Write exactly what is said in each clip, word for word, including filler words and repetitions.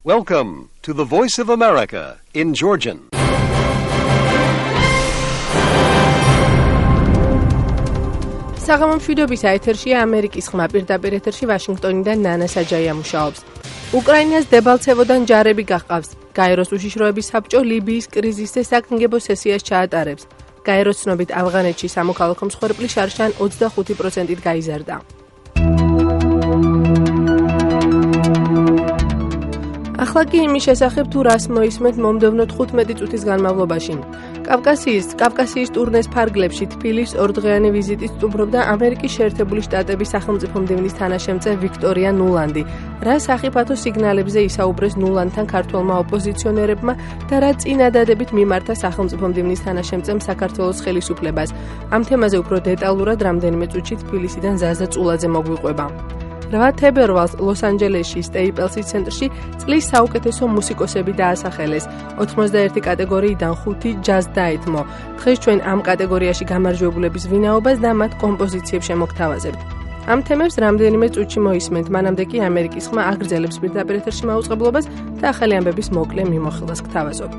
Welcome to the Voice of America in Georgian. საღამო მშვიდობის ეთერშია ამერიკის ხმა პირდაპირ ეთერში ვაშინგტონიდან ნანა საჯაია მუშაობს. უკრაინას დებალცევოდან ჯარები გაჰყავს. გაეროს უშიშროების საბჭო ლიბიის კრიზისზე საკონგებო სესიას ჩაატარებს. გაეროს ცნობით ავღანეთში სამოქალაქო მსხვერპლი შარშან ოცდახუთი პროცენტით გაიზარდა. ახლა კი იმის შესახებ თუ რას მოისმენთ მომდევნო თხუთმეტი წუთის განმავლობაში. კავკასიის კავკასიის ტურნეს ფარგლებში თბილის ორდღიანი ვიზიტით სტუმრობდა ამერიკის შეერთებული შტატების სახელმწიფო მდივნის თანაშემწე ვიქტორია ნულანდი. რა სახიფათო სიგნალებზე ისაუბრეს ნულანდთან ქართველმა ოპოზიციონერებმა და რა წინადადებით მიმართა სახელმწიფო მდივნის თანაშემწემ საქართველოს ხელისუფლებას. ამ თემაზე უფრო დეტალურად რამდენიმე წუთში თბილისიდან ზაზა წულაძე მოგვიყვება. რვა თებერვალს ლოს-ანჯელესში სტეიპლსის ცენტრში წლის საუკეთესო მუსიკოსები დაასახელეს. ოცდაერთი კატეგორიიდან ხუთი ჯაზ დაეთმო. დღეს ჩვენ ამ კატეგორიაში გამარჯვებულების ვინაობას და მათ კომპოზიციებს შემოგთავაზებთ. ამ თემებს რამდენიმე წუთში მოისმენთ, მანამდე კი ამერიკის ხმა აგრძელებს პირდაპირ ეთერში მაუწყებლობას და ახალი ამბების მოკლე მიმოხილვას გთავაზობთ.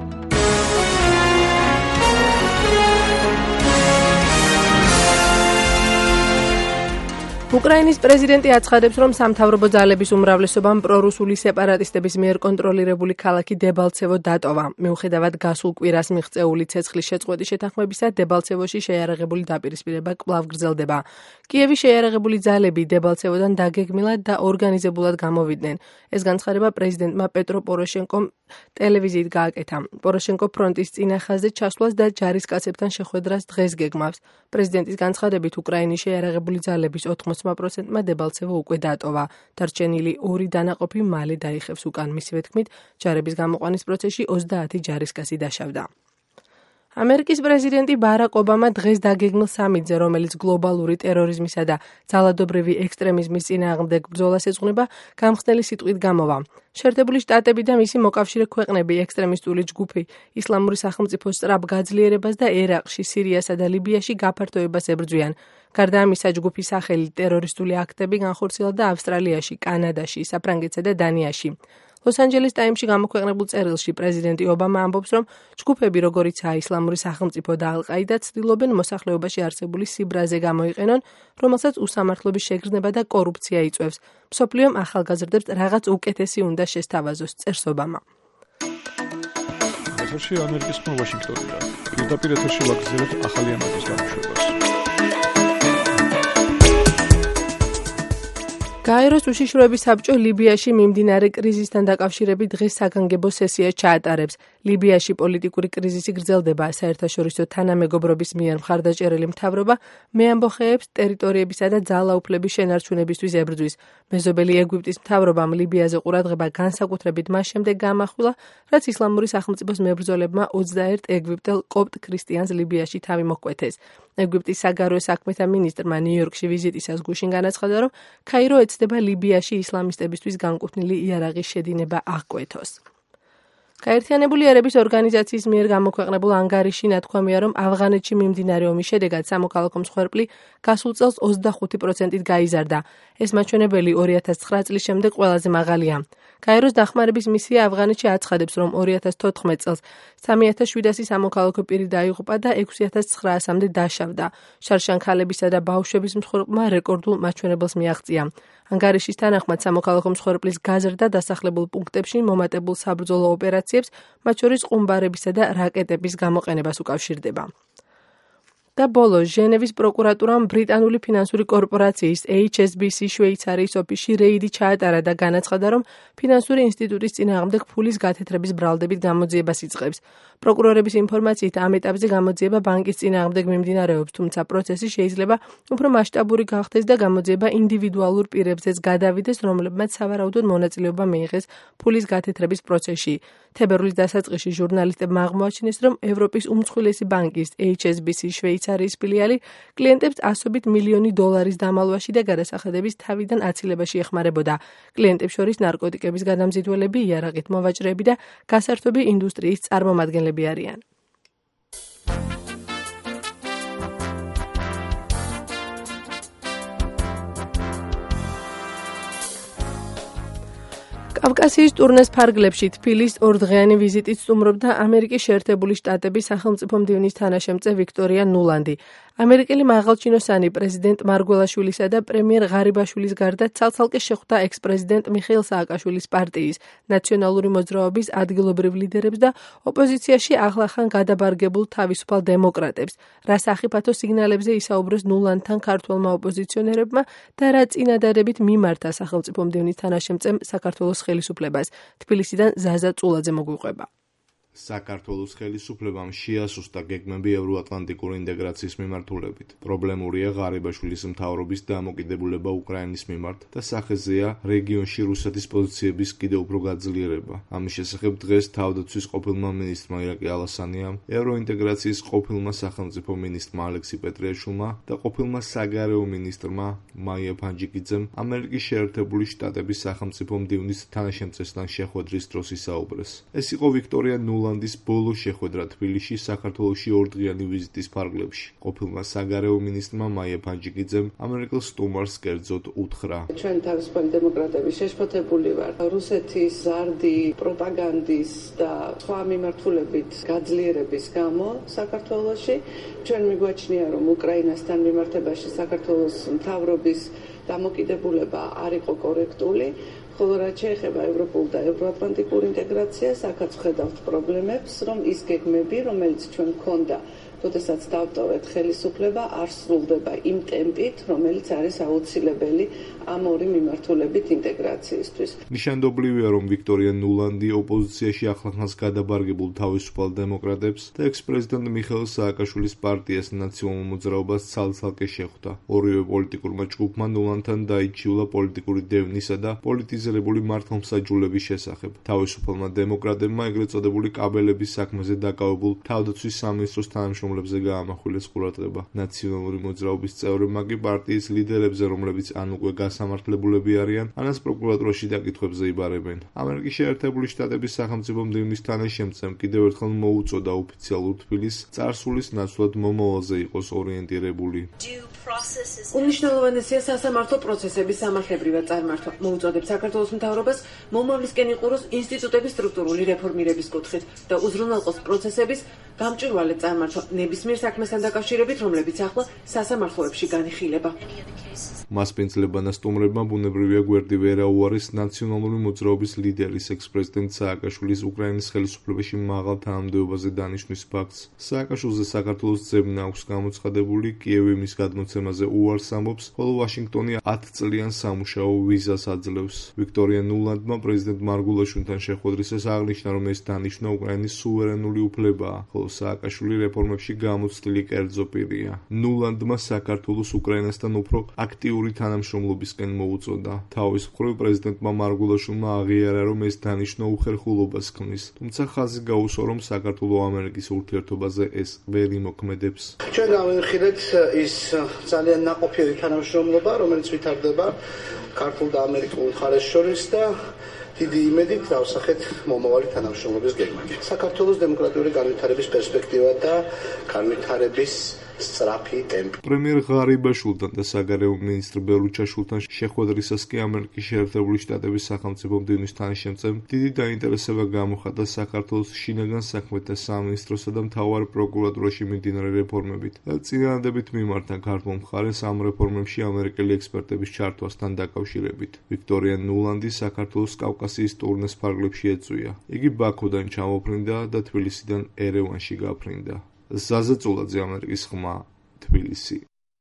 უკრაინის პრეზიდენტი აცხადებს, რომ სამთავრობო ძალების უმრავლესობამ პრორუსული სეპარატისტების მიერ კონტროლირებული ქალაქი დებალცევო დატოვა. მიუხედავად გასულ კვირას მიღწეული ცეცხლის შეწყვეტის შეთანხმებისა, დებალცევოში შეიარაღებული დაპირისპირება კვლავ გრძელდება. კიევის შეიარაღებული ძალები დებალცევოდან დაგეგმილად და ორგანიზებულად გამოვიდნენ. ეს განცხადება პრეზიდენტმა პეტრო პოროშენკომ ტელევიზიით გააკეთა. პოროშენკო ფრონტის წინა ხაზზე ჩასვლას და ჯარისკაცებთან შეხვედრას დღეს გეგმავს. პრეზიდენტის განცხადებით უკრაინის შეიარაღებული ძალების ოთხმოცდა პროცენტმა დებალცევო უკვე დატოვა. დარჩენილი ორი დანაყოფი მალე დაიხევს უკან. მისივე თქმით, ჯარების გამოყვანის პროცესში ოცდაათი ჯარისკაცი დაშავდა. ამერიკის პრეზიდენტი ბარაკ ობამა დღეს დაგეგმილ სამიტზე, რომელიც გლობალური ტერორიზმისა და ძალადობრივი ექსტრემიზმის წინააღმდეგ ბრძოლას ეძღვნება, გამხსნელი სიტყვით გამოვა. შეერთებული შტატები და მისი მოკავშირე ქვეყნები ექსტრემისტული ჯგუფი ისლამური სახელმწიფოს სწრაფ გაძლიერებას და ერაყში, სირიასა და ლიბიაში გაფართოებას ებრძვიან. გარდა ამისა, ჯგუფის სახელი ტერორისტული აქტები განხორციელდა ავსტრალიაში, კანადაში, საფრანგეთსა და დანიაში. ლოს-ანჯელეს ტაიმსში გამოქვეყნებულ წერილში პრეზიდენტი ობამა ამბობს, რომ ჯგუფები, როგორიცაა ისლამური სახელმწიფო და ალ-ყაიდა, ცდილობენ მოსახლეობაში არსებული სიბრაზე გამოიყენონ, რომელსაც უსამართლობის შეგრძნება და კორუფცია იწვევს. მსოფლიომ ახალგაზრდებს რაღაც უკეთესი უნდა შესთავაზოს, წერს ობამა. ეთერში ამერიკის ხმა ვაშინგტონიდან. პირდაპირ ეთერში ვაგრძელებთ ახალი ამბების გამოშვებას. გაეროს უშიშროების საბჭო ლიბიაში მიმდინარე კრიზისთან დაკავშირებით დღეს საგანგებო სესიას ჩაატარებს. ლიბიაში პოლიტიკური კრიზისი გრძელდება, საერთაშორისო თანამეგობრობის მიერ მხარდაჭერილი მთავრობა მეამბოხეებს ტერიტორიებისა და ძალაუფლების შენარჩუნებისთვის ებრძვის. მეზობელი ეგვიპტის მთავრობამ ლიბიაზე ყურადღება განსაკუთრებით მას შემდეგ გაამახვილა, რაც ისლამური სახელმწიფოს მებრძოლებმა ოცდაერთ ეგვიპტელ კოპტ ქრისტიანს ლიბიაში თავი მოჰკვეთეს. ეგვიპტის საგარეო საქმეთა მინისტრმა ნიუ-იორკში ვიზიტისას გუშინ განაცხადა, რომ ქაირო ეცდება ლიბიაში ისლამისტებისთვის განკუთვნილი იარაღის შედინება აღკვეთოს. გაერთიანებული ერების ორგანიზაციის მიერ გამოქვეყნებულ ანგარიში ნათქვამია, რომ ავღანეთში მიმდინარე ომის შედეგად სამოქალაქო მსხვერპლი გასულ წელს ოცდახუთი პროცენტით გაიზარდა. ეს მაჩვენებელი ორი ათას ცხრა წლის შემდეგ ყველაზე მაღალია. გაეროს დახმარების მისია ავღანეთში აცხადებს, რომ ორი ათას თოთხმეტ წელს სამი ათას შვიდასი სამოქალაქო პირი დაიღუპა და ექვსი ათას ცხრაასამდე დაშავდა. შარშან ქალებისა და ბავშვების მსხვერპლმა რეკორდულ მაჩვენებელს მიაღწია. ანგარიშის თანახმად სამოქალაქო მსხვერპლის გაზრდა დასახლებულ პუნქტებში მომატებულ საბრძოლო ოპერაციებს, მათ შორის ყუმბარებისა და რაკეტების გამოყენებას უკავშირდება. და ბოლოს ჟენევის პროკურატურამ ბრიტანული ფინანსური კორპორაციის ეიჩ ეს ბი სი შვეიცარიის ოფისში რეიდი ჩაატარა და განაცხადა, რომ ფინანსური ინსტიტუტის წინააღმდეგ ფულის გათეთრების ბრალდებით გამოძიებას იწყებს. პროკურორების ინფორმაციით ამ ეტაპზე გამოძიება ბანკის წინააღმდეგ მიმდინარეობს, თუმცა პროცესი შეიძლება უფრო მასშტაბური გახდეს და გამოძიება ინდივიდუალურ პირებზეც გადავიდეს, რომლებმაც სავარაუდოდ მონაწილეობა მიიღეს ფულის გათეთრების პროცესში. თებერვლის დასაწყისში ჟურნალისტებმა აღმოაჩინეს, რომ ევროპის უმსხვილესი ბანკის ეიჩ ეს ბი სი შვეიცარიის ფილიალი კლიენტებს ასობით მილიონი დოლარის დამალვაში და გადასახადების თავიდან აცილებაში ეხმარებოდა. კლიენტებს შორის ნარკოტიკების გადამზიდველები, იარაღით მოვაჭრეები და გასართობი ინდუსტრიის წარმომადგენლები არიან. კავკასიის ტურნეს ფარგლებში თბილის ორდღიანი ვიზიტით სტუმრობდა ამერიკის შეერთებული შტატების სახელმწიფო მდივნის თანაშემწე ვიქტორია ნულანდი. ამერიკელი მაღალჩინოსანი პრეზიდენტ მარგველაშვილისა და პრემიერ ღარიბაშვილის გარდა ცალ-ცალკე შეხვდა ექს-პრეზიდენტ მიხეილ სააკაშვილის პარტიის, ნაციონალური მოძრაობის ადგილობრივ ლიდერებს და ოპოზიციაში ახლახან გადაბარგებულ თავისუფალ დემოკრატებს, რა სახიფათო სიგნალებზე ისაუბრეს ნულანდთან ქართველმა ოპოზიციონერებმა და რა წინადადებით მიმართა სახელმწიფო მდივნის თანაშემწემ საქართველოს ხელისუფლებას. თბილისიდან ზაზა წულაძე მოგვიყვება. საქართველოს ხელისუფლებამ შეასუსტა გეგმები ევროატლანტიკური ინტეგრაციის მიმართულებით. პრობლემურია ღარიბაშვილის მთავრობის დამოკიდებულება უკრაინის მიმართ და სახეზეა რეგიონში რუსეთის პოზიციების კიდევ უფრო გაძლიერება. ამის შესახებ დღეს თავდაცვის ყოფილმა მინისტრმა ირაკლი ალასანიამ, ევროინტეგრაციის ყოფილმა სახელმწიფო მინისტრმა ალექსი პეტრიაშვილმა და ყოფილმა საგარეო მინისტრმა მაია ფანჯიკიძემ ამერიკის შეერთებული შტატების სახელმწიფო მდივნის თანაშემწესთან შეხვედრის დროს ისაუბრეს. ეს იყო ვიქტორია ნულანდის ბოლო შეხვედრა თბილისში საქართველოში ორდღიანი ვიზიტის ფარგლებში. ყოფილმა საგარეო მინისტრმა მაია ფანჯიკიძემ ამერიკელ სტუმარს კერძოდ უთხრა: ჩვენ თავისუფალი დემოკრატები შეშფოთებული ვართ რუსეთის ზარდი პროპაგანდის და სხვა მიმართულებით გაძლიერების გამო საქართველოში. ჩვენ მიგვაჩნია, რომ უკრაინასთან მიმართებაში საქართველოს მთავრობის დამოკიდებულება არ იყო კორექტული. ხოლო რაც შეეხება ევროპულ და ევროატლანტიკურ ინტეგრაციას, აქაც ვხედავთ პრობლემებს, რომ ის გეგმები, რომელიც ჩვენ გვქონდა, როდესაც დავტოვეთ ხელისუფლება, არ სრულდება იმ ტემპით, რომელიც არის აუცილებელი ამ ორი მიმართულებით ინტეგრაციისთვის. ნიშანდობლივია, რომ ვიქტორია ნულანდი ოპოზიციაში ახლახანს გადაბარგებულ თავისუფალ დემოკრატებს და ექს-პრეზიდენტ მიხეილ სააკაშვილის პარტიას ნაციონალურ მოძრაობას ცალ-ცალკე შეხვდა. ორივე პოლიტიკურმა ჯგუფმა ნულანდთან დაიჩიულა პოლიტიკური დევნისა და პოლიტიზირებული მართლმსაჯულების შესახებ. თავისუფალმა დემოკრატებმა ეგრეთ წოდებული კაბელების საქმეზე დაკავებულ თავდაცვის სამინისტროს თანამშრომლებზე გაამახვილეს ყურადღება. ნაციონალური მოძრაობის წევრებმა კი პარტიის ლიდერებზე, რომლებიც ან უკვე გასამართლებულები არიან, ანას პროკურატურაში დაკითხვებზე იბარებენ. ამერიკის შეერთებული შტატების სახელმწიფო მდივნის თანაშემწემ კიდევ ერთხელ მოუწოდა ოფიციალურ თბილისს წარსულის ნაცვლად მომავალზე იყოს ორიენტირებული. უმნიშვნელოვანესია სასამართლო პროცესების სამართლებრივად წარმართვა. მოუწოდებს საქართველოს მთავრობას მომავლისკენ იყუროს ინსტიტუტების სტრუქტურული რეფორმირების კუთხით და უზრუნველყოს პროცესების გამჭვირვალე წარმართვა ნებისმიერ საქმესთან დაკავშირებით, რომლებიც ახლა სასამართლოებში განიხილება. მასპინძლებანა სტუმრებმა ბუნებრივია გვერდი ვერ აუარეს ნაციონალური მოძრაობის ლიდერის ექს-პრეზიდენტ სააკაშვილის უკრაინის ხელისუფლებაში მაღალ თანამდებობაზე დანიშვნის ფაქტს. სააკაშვილზე საქართველოს ძებნა აქვს გამოცხადებული, კიევი მის გადმოცემაზე უარს ამბობს, ხოლო ვაშინგტონი ათწლიან სამუშაო ვიზას აძლევს. ვიქტორია ნულანდმა პრეზიდენტ მარგველაშვილთან შეხვედრისას აღნიშნა, რომ ეს დანიშვნა უკრაინის სუვერენული უფლებაა, ხოლო სააკაშვილი რეფორმებში გამოცდილი კერძო პირია. ნულანდმა საქართველოს უკრაინასთან უფრო აქტიური თანამშრომლობისკენ მოუწოდა. თავის მხრივ პრეზიდენტმა მარგველაშვილმა აღიარა, რომ ეს დანიშვნა უხერხულობას ქმნის, თუმცა ხაზი გაუსვა, რომ საქართველო-ამერიკის ურთიერთობაზე ეს ვერ იმოქმედებს. ჩვენ გავიხილეთ ის ძალიან ნაყოფიერი თანამშრომლობა, რომელიც ვითარდება ქართულ და ამერიკულ მხარეს შორის და დიდი იმედით დავსახეთ მომავალი თანამშრომლობის გეგმები. საქართველოს დემოკრატიული განვითარების პერსპექტივა და განვითარების სწრაფი ტემპი. პრემიერ ღარიბაშვილთან და საგარეო მინისტრ ბელუჩაშვილთან შეხვედრისას კი ამერიკის შეერთებული შტატების სახელმწიფო მდივნის თანაშემწემ დიდი დაინტერესება გამოხატა საქართველოს შინაგან საქმეთა სამინისტროსა და მთავარ პროკურატურაში მიმდინარე რეფორმებით და წინადადებით მიმართა ქართულ მხარეს ამ რეფორმებში ამერიკელი ექსპერტების ჩართვასთან დაკავშირებით. ვიქტორია ნულანდი საქართველოს კავკასიის ტურნეს ფარგლებში ეწვია. იგი ბაქოდან ჩამოფრინდა და თბილისიდან ერევანში გაფრინდა. ზაზა წულაძე, ამერიკის ხმა, თბილისი.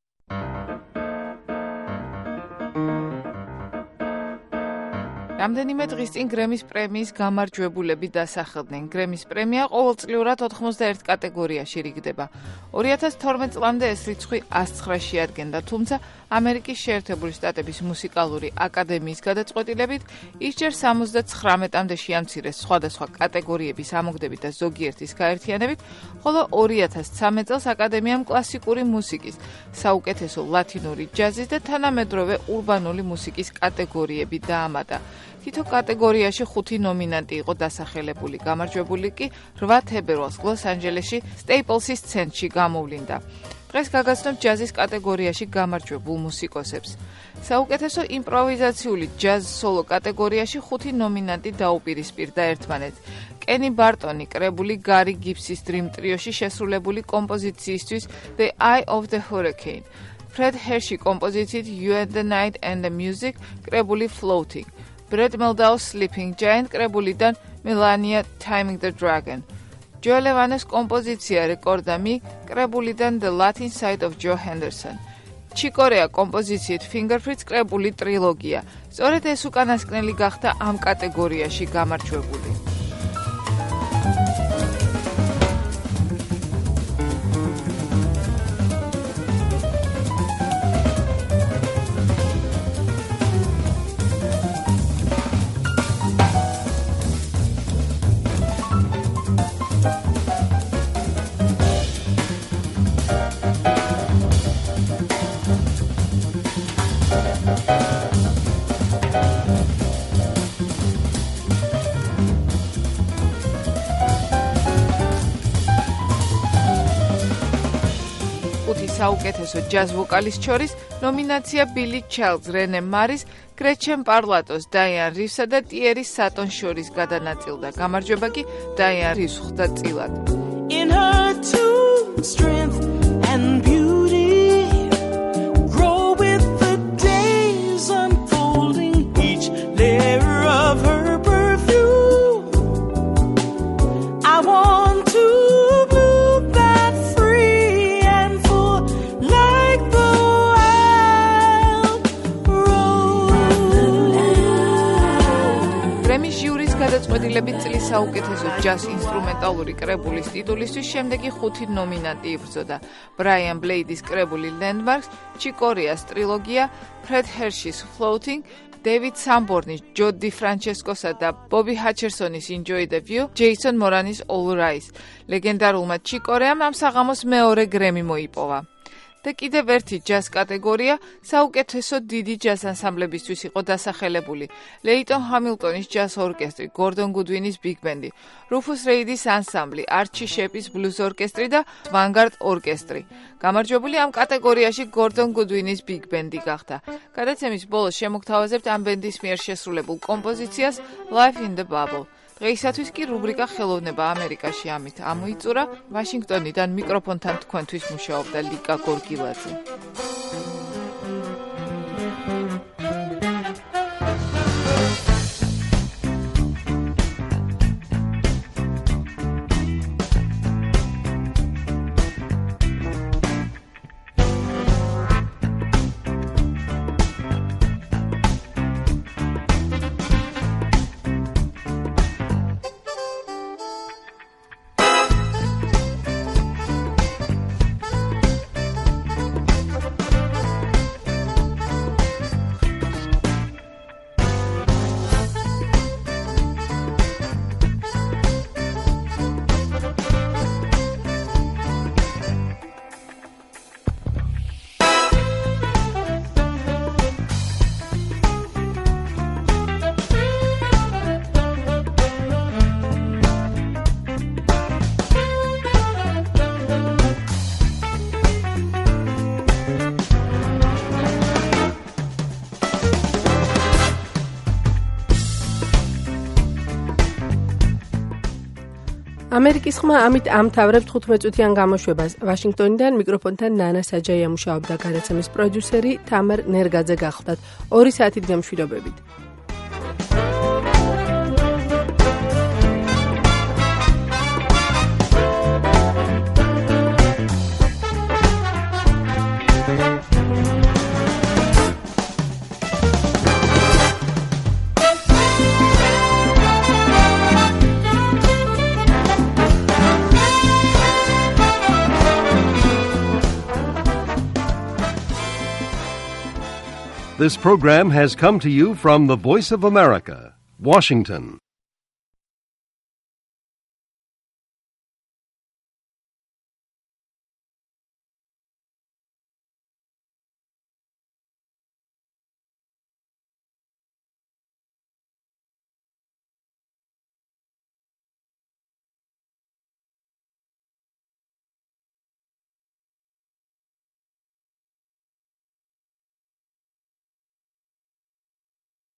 რამდენიმე დღის წინ გრემის პრემიის გამარჯვებულები დასახელდნენ. გრემის პრემია ყოველწლიურად ოთხმოცდაერთ კატეგორიაში რიგდება. ორი ათას თორმეტ წლამდე ეს რიცხვი ას ცხრა შეადგენდა, თუმცა ამერიკის შეერთებული შტატების მუსიკალური აკადემიის გადაწყვეტილებით ის ჯერ სამოცდაცხრამეტამდე შეამცირეს სხვადასხვა კატეგორიების ამოგდებით და ზოგიერთის გაერთიანებით, ხოლო ორი ათას ცხრამეტ წელს აკადემიამ კლასიკური მუსიკის, საუკეთესო ლათინური ჯაზის და თანამედროვე ურბანული მუსიკის კატეგორიები დაამატა. თითო კატეგორიაში ხუთი ნომინანტი იყო დასახელებული. გამარჯვებული კი რვა თებერვალს ლოს-ანჯელესში სტეიპლსის ცენტრში გამოვლინდა. დღეს გაგაცნობ ჯაზის კატეგორიაში გამარჯვებულ მუსიკოსებს. საუკეთესო იმპროვიზაციული ჯაზ სოლო კატეგორიაში ხუთი ნომინანტი დაუპირისპირდა ერთმანეთს. კენი ბარტონი კრებული გარი გიბსის Dream ტრიოში შესრულებული კომპოზიციისთვის The Eye of the Hurricane, ფრედ ჰერში კომპოზიციით You and the Night and the Music კრებული Floating, ბრედ მელდაუს Sleeping Giant კრებულიდან Melania Taming the Dragon, ჯო ლევანეს კომპოზიცია Recorda Me კრებულიდან The Latin Side of Joe Henderson, ჩიკორეა კომპოზიციით Fingerprints კრებული ტრილოგია. სწორედ ეს უკანასკნელი გახდა ამ კატეგორიაში გამარჯვებული. საუკეთესო ჯაზ ვოკალისტ შორის ნომინაცია ბილი ჩაილდს, რენე მარის, გრეჩენ პარლატოს, დაიან რივსა და ტიერი სატონ შორის გადანაწილდა. გამარჯვება კი დაიან რივს ხვდა წილად. In her too strength and beauty grow with the days unfolding each layer of her perfume. I want to move that free and full like the wild rose. Grammy jury's გადაწყვეტილებით წლის საუკეთესო ჯაზ ინსტრუმენტალური კრებულის ტიტულისთვის შემდეგი ხუთი ნომინანტი იბრძოდა. ბრაიან ბლეიდის კრებული Landmarks, ჩიკორეას ტრილოგია, ფრედ ჰერშის Floating, დევიდ სამბორნის, ჯო დი ფრანჩესკოსა და ბობი ჰაჩერსონის Enjoy the View, ჯეისონ მორანის All Rise. ლეგენდარულმა ჩიკორეამ ამ საღამოს მეორე გრემი მოიპოვა. და კიდევ ერთი ჯაზ კატეგორია საუკეთესო დიდი ჯაზ ანსამბლებისთვის იყო დასახელებული. ლეიტონ ჰამილტონის ჯაზ ორკესტრი, გორდონ გუდვინის ბიგ ბენდი, რუფუს რეიდის ანსამბლი, არჩი შეპის ბლუზ ორკესტრი და ვანგარდ ორკესტრი. გამარჯვებული ამ კატეგორიაში გორდონ გუდვინის ბიგ ბენდი გახდა. გადაცემის ბოლოს შემოგთავაზებთ ამ ბენდის მიერ შესრულებულ კომპოზიციას Life in the Bubble. დღეისათვის კი რუბრიკა ხელოვნება ამერიკაში ამით ამოიწურა. ვაშინგტონიდან მიკროფონთან თქვენთვის მუშაობდა ლიკა გორგილაძე. ამერიკის ხმა ამით ამთავრებს თხუთმეტ წუთიან გამოშვებას. ვაშინგტონიდან მიკროფონთან ნანა საჯაია მუშაობდა, გადაცემის პროდიუსერი თამარ ნერგაძე გახლდათ. ორი საათით გამშვიდობებით. This program has come to you from the Voice of America, Washington.